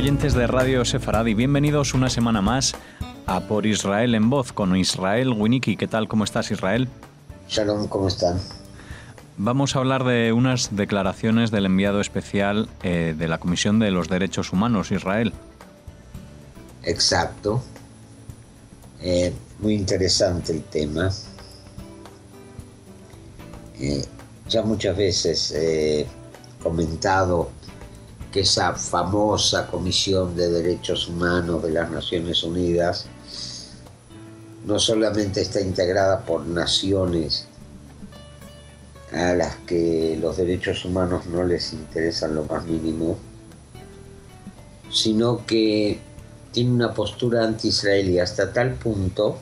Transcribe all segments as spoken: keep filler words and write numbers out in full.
oyentes de Radio Sefarad y bienvenidos una semana más a Por Israel en Voz con Israel Winnicki. ¿Qué tal? ¿Cómo estás, Israel? Shalom, ¿cómo están? Vamos a hablar de unas declaraciones del enviado especial eh, de la Comisión de los Derechos Humanos, Israel. Exacto. Eh, muy interesante el tema. Eh, ya muchas veces he comentado que esa famosa Comisión de Derechos Humanos de las Naciones Unidas no solamente está integrada por naciones a las que los derechos humanos no les interesan lo más mínimo, sino que tiene una postura anti-israelí hasta tal punto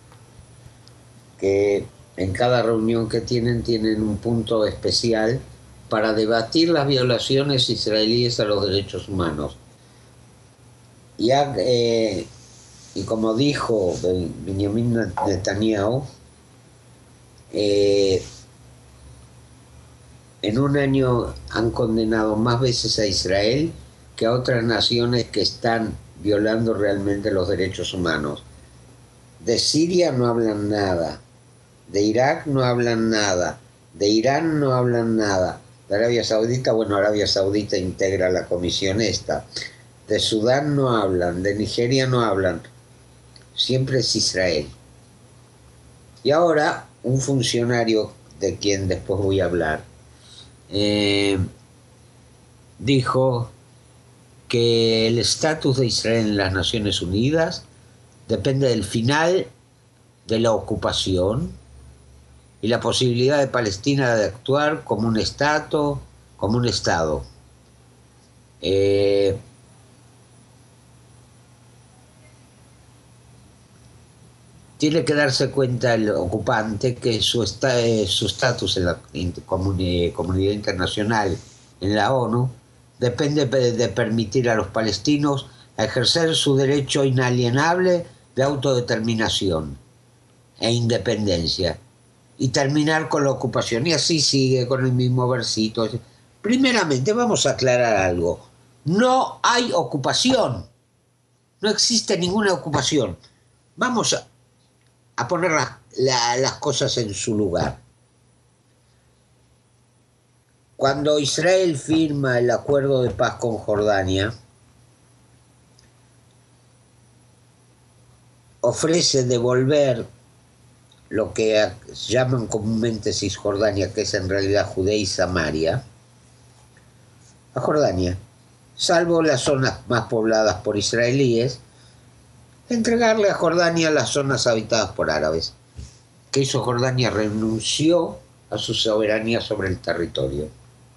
que en cada reunión que tienen, tienen un punto especial para debatir las violaciones israelíes a los derechos humanos. Y, eh, y como dijo Benjamin Netanyahu, eh, en un año han condenado más veces a Israel que a otras naciones que están violando realmente los derechos humanos. De Siria no hablan nada, de Irak no hablan nada, de Irán no hablan nada, de Arabia Saudita, bueno, Arabia Saudita integra la comisión esta, de Sudán no hablan, de Nigeria no hablan, siempre es Israel. Y ahora un funcionario de quien después voy a hablar, eh, dijo que el estatus de Israel en las Naciones Unidas depende del final de la ocupación y la posibilidad de Palestina de actuar como un estado, como un estado. Eh, tiene que darse cuenta el ocupante que su estatus en la comuni- comunidad internacional, en la ONU, depende de permitir a los palestinos ejercer su derecho inalienable de autodeterminación e independencia y terminar con la ocupación. Y así sigue con el mismo versito. Primeramente vamos a aclarar algo. No hay ocupación. No existe ninguna ocupación. Vamos a, a poner la, la, las cosas en su lugar. Cuando Israel firma el acuerdo de paz con Jordania, ofrece devolver lo que llaman comúnmente Cisjordania, que es en realidad Judea y Samaria, a Jordania, salvo las zonas más pobladas por israelíes, entregarle a Jordania las zonas habitadas por árabes. ¿Qué hizo Jordania? Renunció a su soberanía sobre el territorio.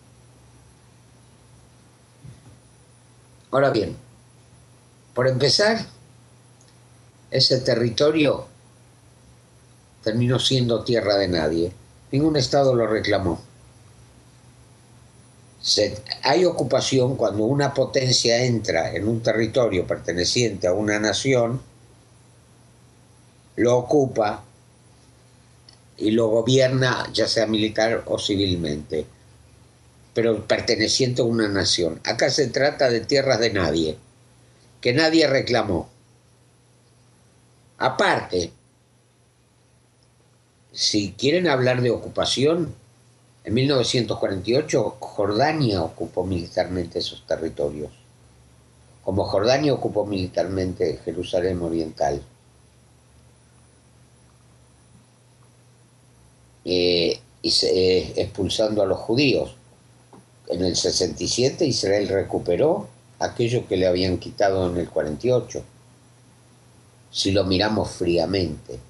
Ahora bien, por empezar, ese territorio terminó siendo tierra de nadie. Ningún Estado lo reclamó. Se, hay ocupación cuando una potencia entra en un territorio perteneciente a una nación, lo ocupa y lo gobierna, ya sea militar o civilmente, pero perteneciente a una nación. Acá se trata de tierras de nadie, que nadie reclamó. Aparte, si quieren hablar de ocupación, en mil novecientos cuarenta y ocho Jordania ocupó militarmente esos territorios, como Jordania ocupó militarmente Jerusalén Oriental. Eh, y se, eh, expulsando a los judíos. En el sesenta y siete Israel recuperó aquello que le habían quitado en el cuarenta y ocho, si lo miramos fríamente.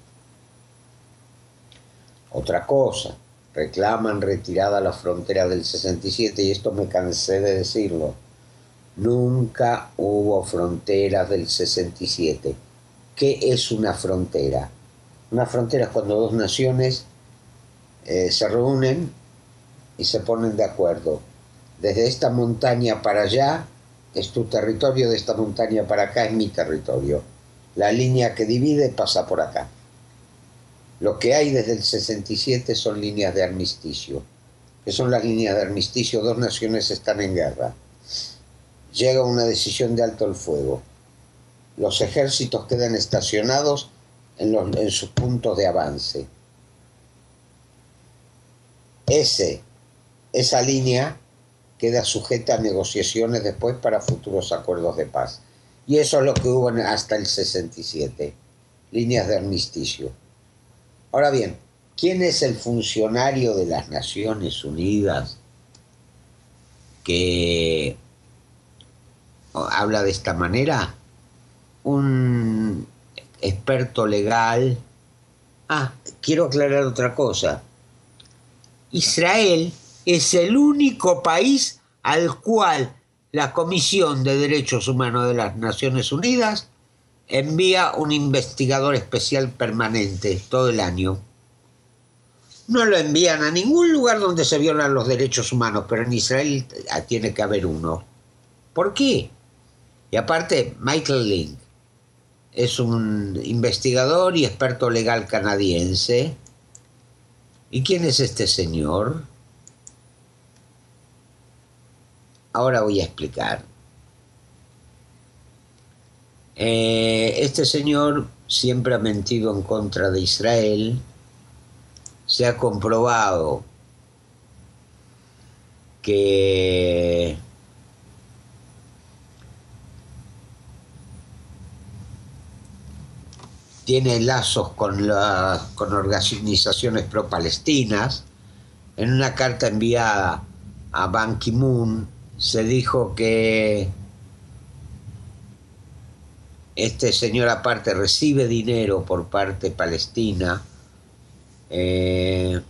Otra cosa, reclaman retirada la frontera del sesenta y siete, y esto me cansé de decirlo. Nunca hubo fronteras del sesenta y siete. ¿Qué es una frontera? Una frontera es cuando dos naciones eh, se reúnen y se ponen de acuerdo. Desde esta montaña para allá es tu territorio, de esta montaña para acá es mi territorio. La línea que divide pasa por acá. Lo que hay desde el sesenta y siete son líneas de armisticio. ¿Qué son las líneas de armisticio? Dos naciones están en guerra. llega una decisión de alto el fuego. Los ejércitos quedan estacionados en, los, en sus puntos de avance. Ese, esa línea queda sujeta a negociaciones después para futuros acuerdos de paz. Y eso es lo que hubo hasta el sesenta y siete, líneas de armisticio. Ahora bien, ¿quién es el funcionario de las Naciones Unidas que habla de esta manera? Un experto legal. Ah, quiero aclarar otra cosa. Israel es el único país al cual la Comisión de Derechos Humanos de las Naciones Unidas envía un investigador especial permanente todo el año. No lo envían a ningún lugar donde se violan los derechos humanos, pero en Israel tiene que haber uno. ¿Por qué? Y aparte, Michael Lynn es un investigador y experto legal canadiense. ¿Y quién es este señor? Ahora voy a explicar. Eh, este señor siempre ha mentido en contra de Israel. Se ha comprobado que tiene lazos con, la, con organizaciones pro-palestinas. En una carta enviada a Ban Ki-moon se dijo que este señor aparte recibe dinero por parte palestina. Eh,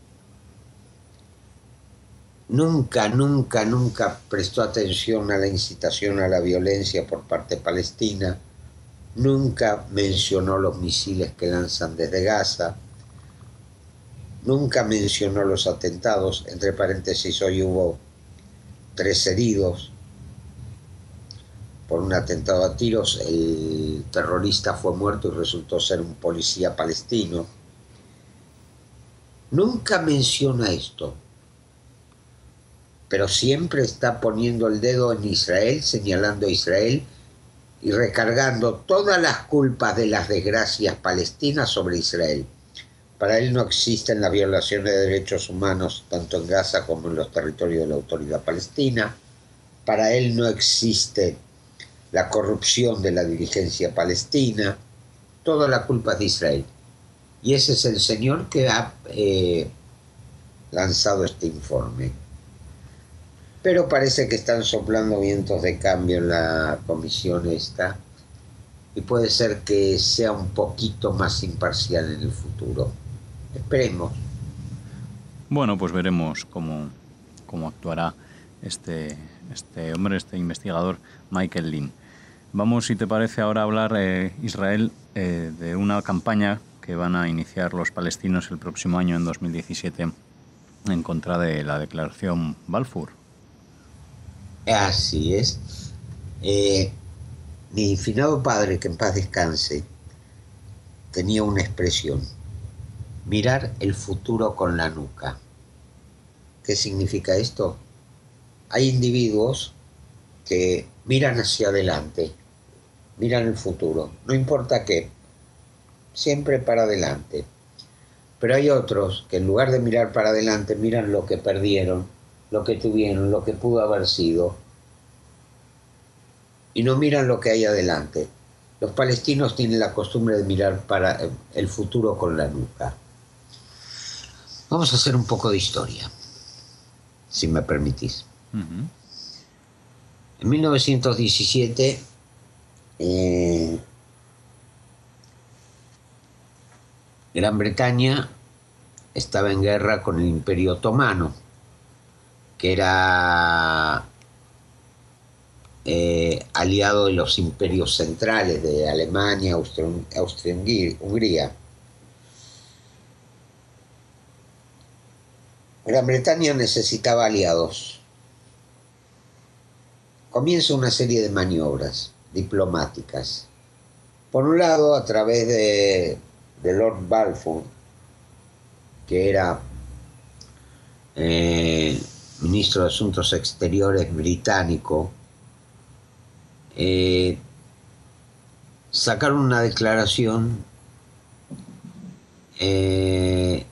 nunca, nunca, nunca prestó atención a la incitación a la violencia por parte palestina. Nunca mencionó los misiles que lanzan desde Gaza. Nunca mencionó los atentados. Entre paréntesis, hoy hubo tres heridos por un atentado a tiros. El terrorista fue muerto y resultó ser un policía palestino. Nunca menciona esto, pero siempre está poniendo el dedo en Israel, señalando a Israel y recargando todas las culpas de las desgracias palestinas sobre Israel. Para él no existen las violaciones de derechos humanos tanto en Gaza como en los territorios de la Autoridad Palestina. Para él no existe la corrupción de la dirigencia palestina. Toda la culpa es de Israel. Y ese es el señor que ha eh, lanzado este informe. Pero parece que están soplando vientos de cambio en la comisión esta, y puede ser que sea un poquito más imparcial en el futuro. Esperemos. Bueno, pues veremos cómo, cómo actuará este, este hombre, este investigador, Michael Lynn. Vamos, si te parece, ahora a hablar, eh, Israel, eh, de una campaña que van a iniciar los palestinos el próximo año, en dos mil diecisiete, en contra de la declaración Balfour. Así es. Eh, mi finado padre, que en paz descanse, tenía una expresión: mirar el futuro con la nuca. ¿Qué significa esto? Hay individuos que miran hacia adelante, miran el futuro, no importa qué, siempre para adelante. Pero hay otros que en lugar de mirar para adelante, miran lo que perdieron, lo que tuvieron, lo que pudo haber sido, y no miran lo que hay adelante. Los palestinos tienen la costumbre de mirar para el futuro con la nuca. Vamos a hacer un poco de historia, si me permitís. Uh-huh. En mil novecientos diecisiete, eh, Gran Bretaña estaba en guerra con el Imperio Otomano, que era eh, aliado de los imperios centrales de Alemania, Austria-Hungría. Gran Bretaña necesitaba aliados. Comienza una serie de maniobras diplomáticas. Por un lado, a través de, de Lord Balfour, que era eh, ministro de Asuntos Exteriores británico, eh, sacaron una declaración eh,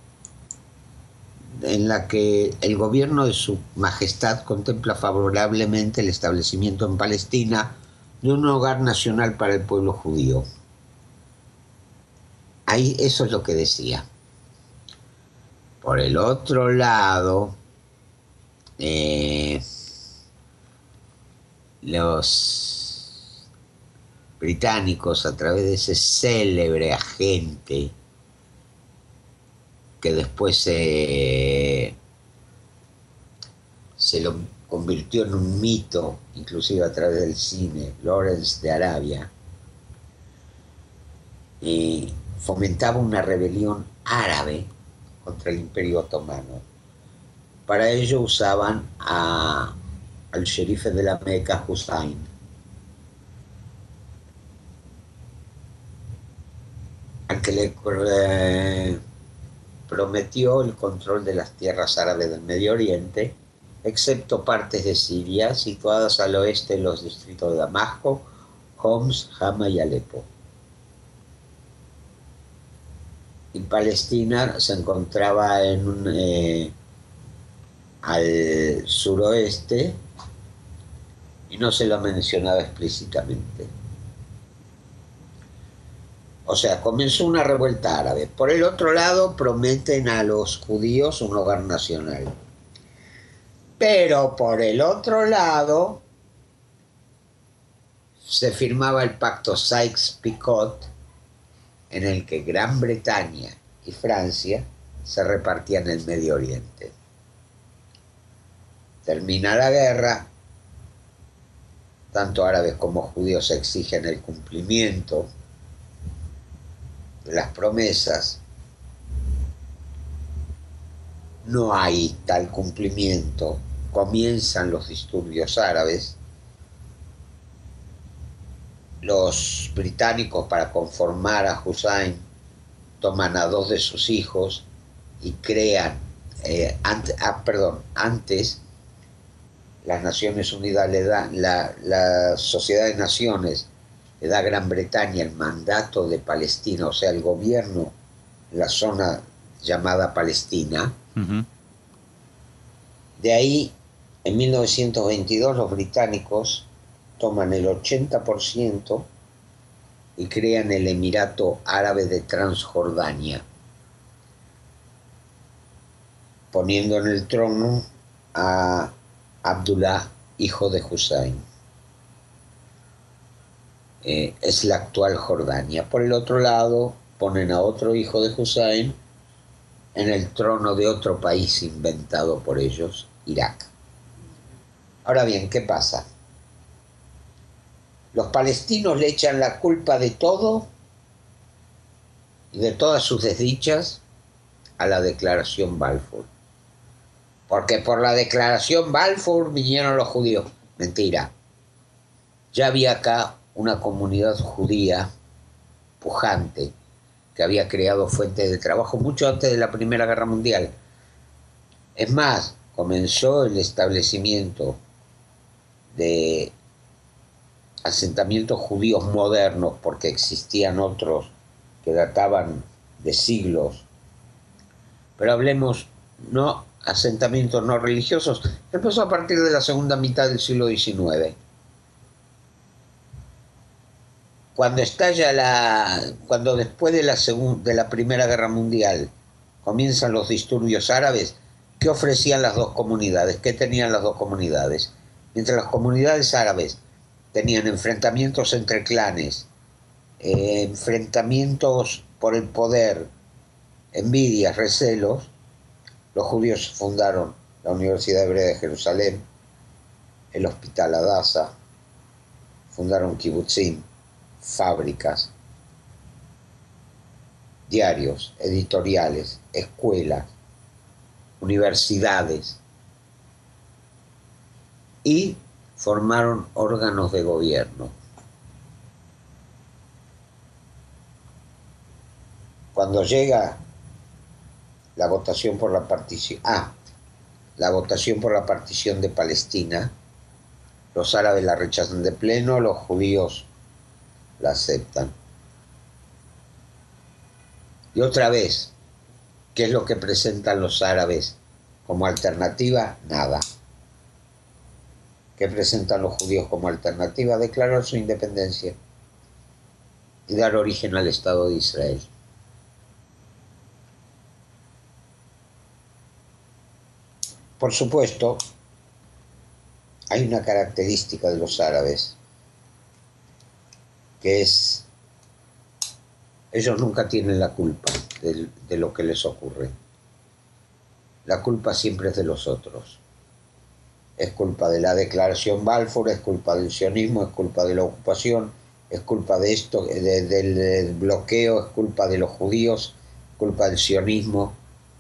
en la que el gobierno de su majestad contempla favorablemente el establecimiento en Palestina de un hogar nacional para el pueblo judío. Ahí eso es lo que decía. Por el otro lado, eh, los británicos, a través de ese célebre agente que después se, se lo convirtió en un mito, inclusive a través del cine, Lawrence de Arabia, y fomentaba una rebelión árabe contra el Imperio Otomano. Para ello usaban a, al sherife de la Meca, Hussein, al que le eh, prometió el control de las tierras árabes del Medio Oriente, excepto partes de Siria, situadas al oeste de los distritos de Damasco, Homs, Hama y Alepo. Y Palestina se encontraba en un, eh, al suroeste y no se lo mencionaba explícitamente. O sea, comenzó una revuelta árabe. Por el otro lado, prometen a los judíos un hogar nacional. Pero por el otro lado, se firmaba el pacto Sykes-Picot, en el que Gran Bretaña y Francia se repartían el Medio Oriente. Termina la guerra, tanto árabes como judíos exigen el cumplimiento de las promesas. No hay tal cumplimiento. Comienzan los disturbios árabes. Los británicos, para conformar a Hussein, toman a dos de sus hijos y crean, eh, ante, ah, perdón, antes las Naciones Unidas le dan, la, la Sociedad de Naciones le da a Gran Bretaña el mandato de Palestina, o sea, el gobierno en la zona llamada Palestina. Uh-huh. De ahí, en mil novecientos veintidós, los británicos toman el ochenta por ciento y crean el Emirato Árabe de Transjordania, poniendo en el trono a Abdullah, hijo de Hussein. Eh, es la actual Jordania. Por el otro lado, ponen a otro hijo de Hussein en el trono de otro país inventado por ellos, Irak. Ahora bien, ¿qué pasa? Los palestinos le echan la culpa de todo y de todas sus desdichas a la declaración Balfour. Porque por la declaración Balfour vinieron los judíos. Mentira. Ya había acá una comunidad judía pujante que había creado fuentes de trabajo mucho antes de la Primera Guerra Mundial. Es más, comenzó el establecimiento de asentamientos judíos modernos, porque existían otros que databan de siglos. Pero hablemos, no asentamientos no religiosos, empezó a partir de la segunda mitad del siglo diecinueve. Cuando estalla la, cuando después de la, segun, de la Primera Guerra Mundial comienzan los disturbios árabes, ¿qué ofrecían las dos comunidades? ¿Qué tenían las dos comunidades? Mientras las comunidades árabes tenían enfrentamientos entre clanes, eh, enfrentamientos por el poder, envidias, recelos, los judíos fundaron la Universidad Hebrea de Jerusalén, el Hospital Hadassah, fundaron kibutzim, fábricas, diarios, editoriales, escuelas, universidades y formaron órganos de gobierno. Cuando llega la votación por la partición, ah, la votación por la partición de Palestina, Los árabes la rechazan de pleno, los judíos la aceptan. Y otra vez, ¿qué es lo que presentan los árabes como alternativa? Nada. ¿Qué presentan los judíos como alternativa? Declarar su independencia y dar origen al Estado de Israel. Por supuesto, hay una característica de los árabes, que es, ellos nunca tienen la culpa de, de lo que les ocurre. La culpa siempre es de los otros. Es culpa de la declaración Balfour, es culpa del sionismo, es culpa de la ocupación, es culpa de esto, de, del bloqueo, es culpa de los judíos, es culpa del sionismo.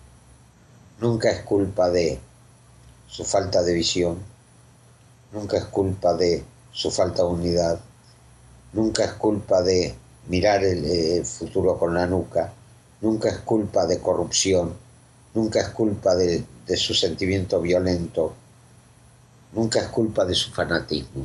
Nunca es culpa de su falta de visión, nunca es culpa de su falta de unidad, nunca es culpa de mirar el, el futuro con la nuca, nunca es culpa de corrupción, nunca es culpa de, de su sentimiento violento, nunca es culpa de su fanatismo.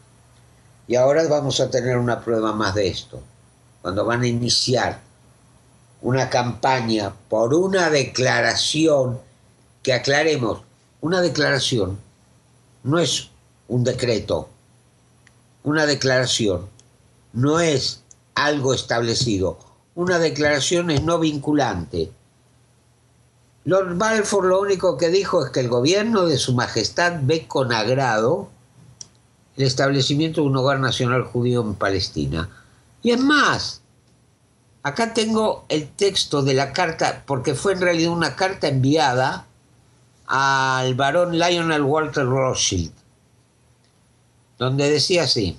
Y ahora vamos a tener una prueba más de esto, cuando van a iniciar una campaña por una declaración, que aclaremos, una declaración no es un decreto, una declaración no es algo establecido, una declaración es no vinculante. Lord Balfour lo único que dijo es que el gobierno de Su Majestad ve con agrado el establecimiento de un hogar nacional judío en Palestina. Y es más, acá tengo el texto de la carta, porque fue en realidad una carta enviada al barón Lionel Walter Rothschild, donde decía así: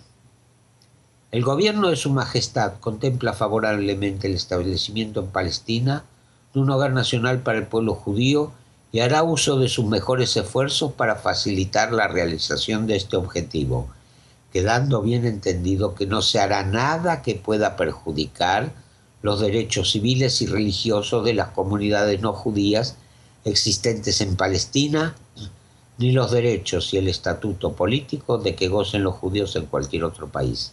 el gobierno de Su Majestad contempla favorablemente el establecimiento en Palestina de un hogar nacional para el pueblo judío y hará uso de sus mejores esfuerzos para facilitar la realización de este objetivo, quedando bien entendido que no se hará nada que pueda perjudicar los derechos civiles y religiosos de las comunidades no judías existentes en Palestina, ni los derechos y el estatuto político de que gocen los judíos en cualquier otro país.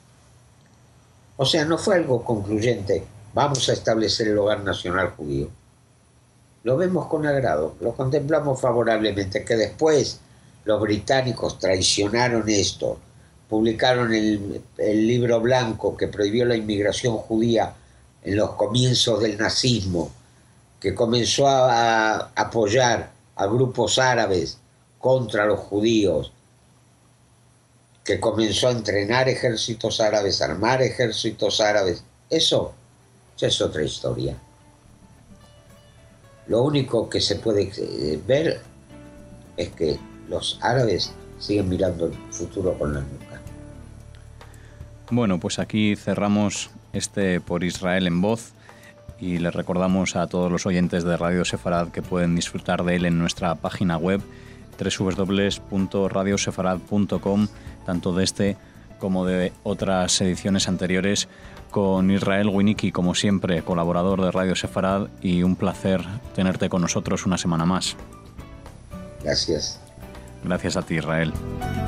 O sea, no fue algo concluyente, vamos a establecer el hogar nacional judío. Lo vemos con agrado, lo contemplamos favorablemente. Que después los británicos traicionaron esto, publicaron el, el libro blanco que prohibió la inmigración judía en los comienzos del nazismo, que comenzó a, a apoyar a grupos árabes contra los judíos, que comenzó a entrenar ejércitos árabes, a armar ejércitos árabes. Eso ya es otra historia. Lo único que se puede ver es que los árabes siguen mirando el futuro con la nuca. Bueno, pues aquí cerramos este Por Israel en Voz y les recordamos a todos los oyentes de Radio Sefarad que pueden disfrutar de él en nuestra página web doble u doble u doble u punto radio sefarad punto com, tanto de este como de otras ediciones anteriores, con Israel Winnicki, como siempre, colaborador de Radio Sefarad, y un placer tenerte con nosotros una semana más. Gracias. Gracias a ti, Israel.